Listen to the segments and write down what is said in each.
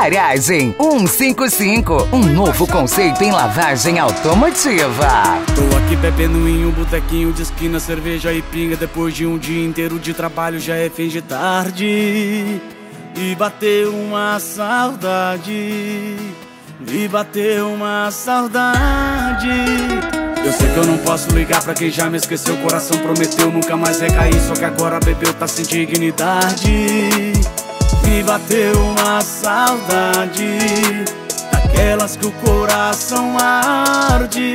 Garagem 155, um novo conceito em lavagem automotiva. Tô aqui bebendo em um botequinho de esquina, cerveja e pinga. Depois de um dia inteiro de trabalho já é fim de tarde. E bateu uma saudade, e bateu uma saudade. Eu sei que eu não posso ligar pra quem já me esqueceu. O coração prometeu nunca mais recair, só que agora bebeu, tá sem dignidade. Me bateu uma saudade, daquelas que o coração arde.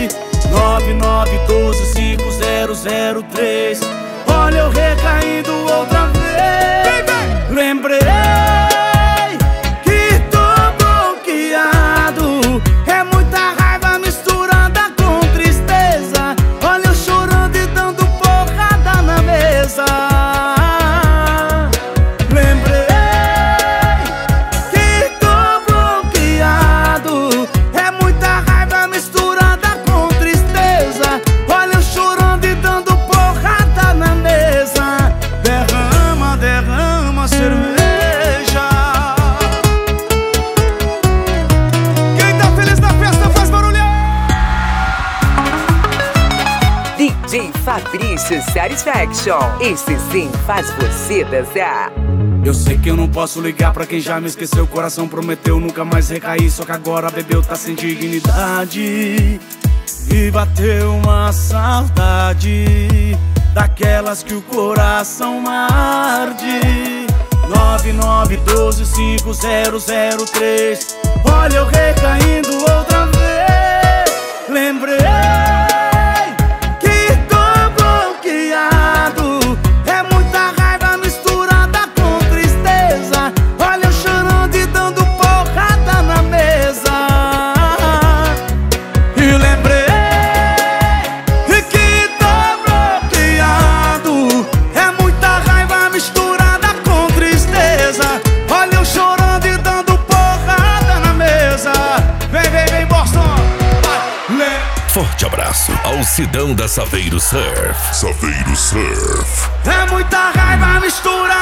99125003. Olha eu recaindo outra vez. Lembrei que tô bloqueado. É muita raiva misturada com tristeza. Olha eu chorando e dando porrada na mesa. Fabrício Satisfaction, esse sim faz você dançar. Eu sei que eu não posso ligar pra quem já me esqueceu. O coração prometeu nunca mais recair, só que agora bebeu, tá sem dignidade. E bateu uma saudade, daquelas que o coração arde. 99125003. Olha eu recaindo outra vez. Lembrei Forte abraço ao Sidão da Saveiro Surf. É muita raiva misturada